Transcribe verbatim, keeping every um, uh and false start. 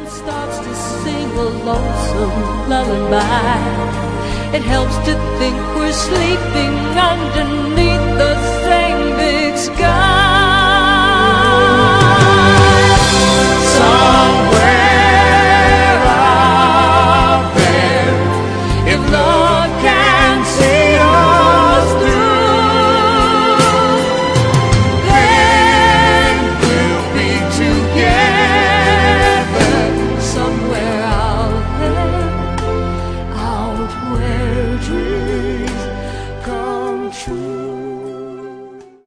starts to sing a lonesome lullaby. It helps to think we're sleeping underneath